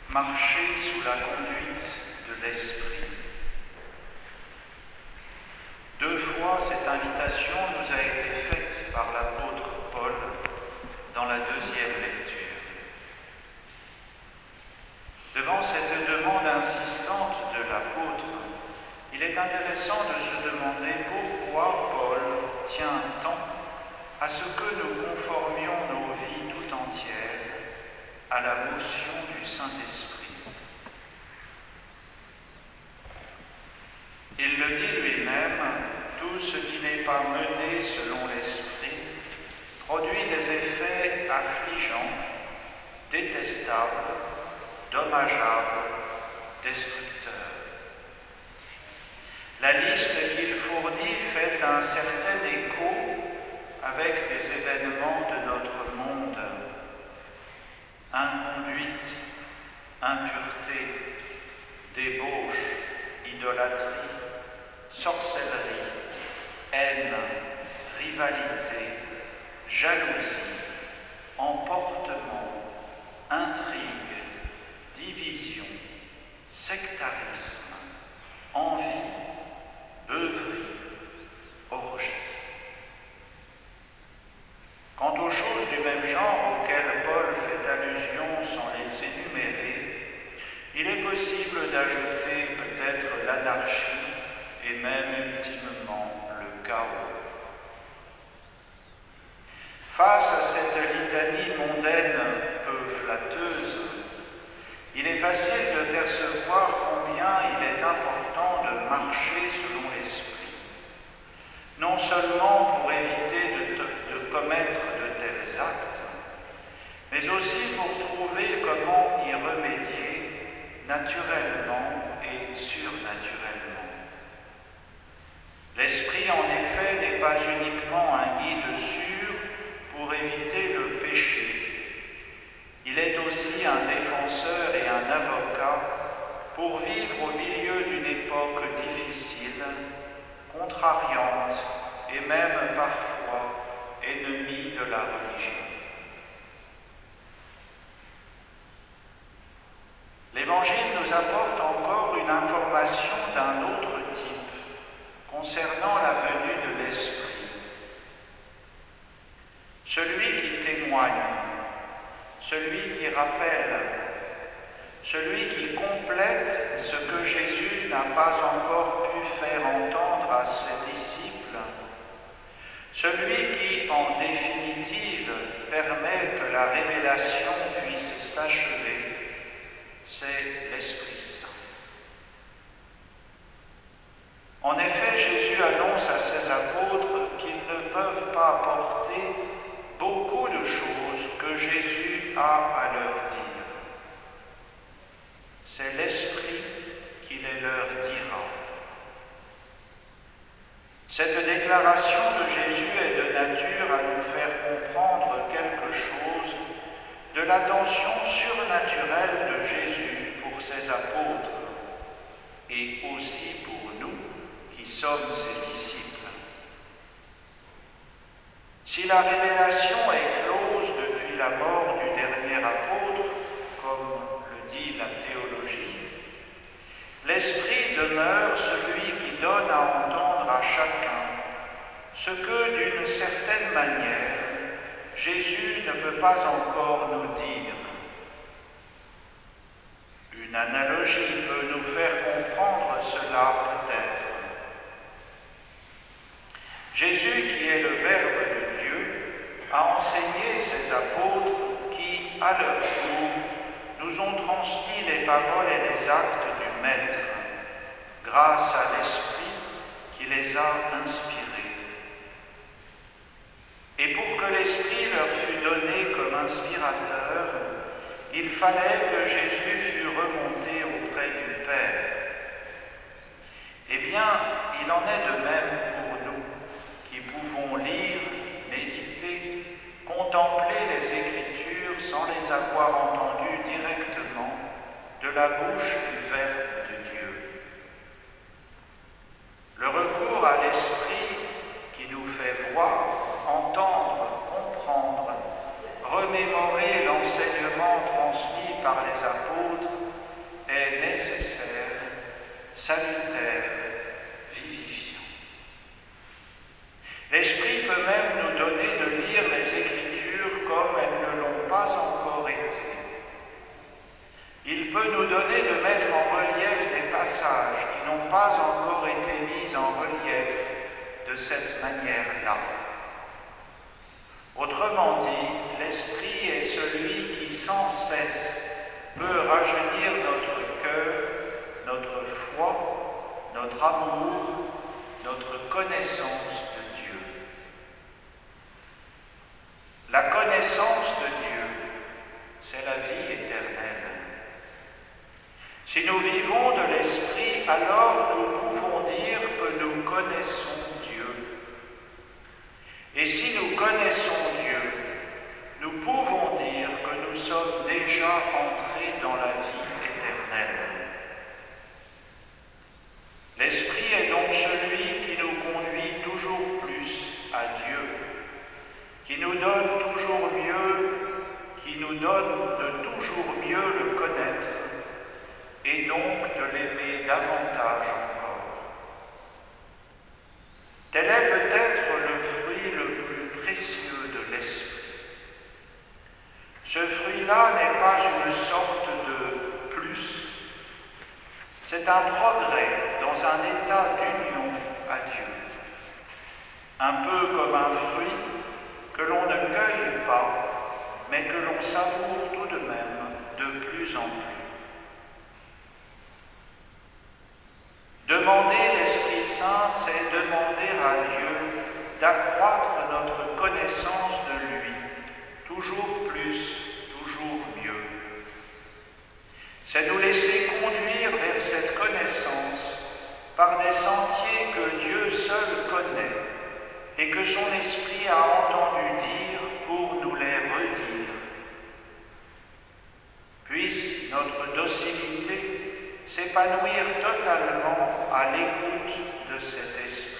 marcher sous la conduite de l'Esprit. 2 fois, cette invitation nous a été faite par l'apôtre Paul dans la 2e lecture. Devant cette demande insistante de l'apôtre, il est intéressant de se demander pourquoi Paul tient tant à ce que nous conformions nos vies tout entières à la motion du Saint-Esprit. Il le dit lui-même, tout ce qui n'est pas mené selon l'Esprit produit des effets affligeants, détestables, dommageables, destructeurs. La liste qu'il fournit fait un certain écho avec des événements de notre monde. Inconduite, impureté, débauche, idolâtrie, sorcellerie, haine, rivalité, jalousie, emportement, intrigue, division, sectarisme, envie, beuverie, orgie. Quant aux choses du même genre auxquelles Paul fait allusion sans les énumérer, il est possible d'ajouter peut-être l'anarchie et même ultimement le chaos. Face à cette litanie mondaine peu flatteuse, il est facile de percevoir combien il est important de marcher selon l'Esprit, non seulement pour éviter de commettre de tels actes, mais aussi pour trouver comment y remédier naturellement et surnaturellement. L'Esprit, en effet, n'est pas uniquement un guide sûr pour éviter le péché. Il est aussi un défenseur et un avocat pour vivre au milieu d'une époque difficile, contrariante et même parfois ennemie de la religion. L'Évangile nous apporte encore une information d'un autre type concernant la venue de l'Esprit. Celui qui témoigne, celui qui rappelle, celui qui complète ce que Jésus n'a pas encore pu faire entendre à ses disciples, celui qui, en définitive, permet que la révélation puisse s'achever, c'est l'Esprit Saint. En effet, Jésus annonce à ses apôtres qu'ils ne peuvent pas apporter beaucoup de choses que Jésus a à leur dire. C'est l'Esprit qui les leur dira. Cette déclaration de Jésus est de nature à nous faire comprendre quelque chose de l'attention surnaturelle de Jésus pour ses apôtres et aussi pour nous qui sommes ses disciples. Si la révélation est close depuis la mort du dernier apôtre, comme le dit la théologie, l'Esprit demeure celui qui donne à entendre à chacun ce que, d'une certaine manière, Jésus ne peut pas encore nous dire. Une analogie peut nous faire comprendre cela peut-être. Jésus, qui est le Verbe de Dieu, a enseigné ses apôtres qui, à leur tour, nous ont transmis les paroles et les actes du Maître, grâce à l'Esprit qui les a inspirés. Et pour que l'Esprit leur fût donné comme inspirateur, il fallait que Jésus fût remonté auprès du Père. Eh bien, il en est de même pour nous, qui pouvons lire, méditer, contempler les Écritures sans les avoir entendues directement de la bouche du Verbe de Dieu. Le recours à l'Esprit qui nous fait voir, entendre, comprendre, remémorer l'enseignement transmis par les apôtres salutaire, vivifiant. L'Esprit peut même nous donner de lire les Écritures comme elles ne l'ont pas encore été. Il peut nous donner de mettre en relief des passages qui n'ont pas encore été mis en relief de cette manière-là. Autrement dit, l'Esprit est celui qui sans cesse peut rajeunir notre cœur, notre foi, notre amour, notre connaissance de Dieu. La connaissance de Dieu, c'est la vie éternelle. Si nous vivons de l'Esprit, alors nous pouvons dire que nous connaissons Dieu. Et si nous connaissons Dieu, nous pouvons dire que nous sommes déjà entrés dans la vie éternelle. L'Esprit est donc celui qui nous conduit toujours plus à Dieu, qui nous donne toujours mieux, qui nous donne de toujours mieux le connaître, et donc de l'aimer davantage encore. Tel est peut-être le fruit le plus précieux de l'Esprit. Ce fruit-là n'est pas une sorte de plus, c'est un progrès dans un état d'union à Dieu. Un peu comme un fruit que l'on ne cueille pas, mais que l'on savoure tout de même de plus en plus. Demander l'Esprit Saint, c'est demander à Dieu d'accroître notre connaissance de lui, toujours plus, toujours mieux. C'est nous laisser conduire vers cette connaissance par des sentiers que Dieu seul connaît et que son Esprit a entendu dire pour nous les redire. Puisse notre docilité s'épanouir totalement à l'écoute de cet Esprit.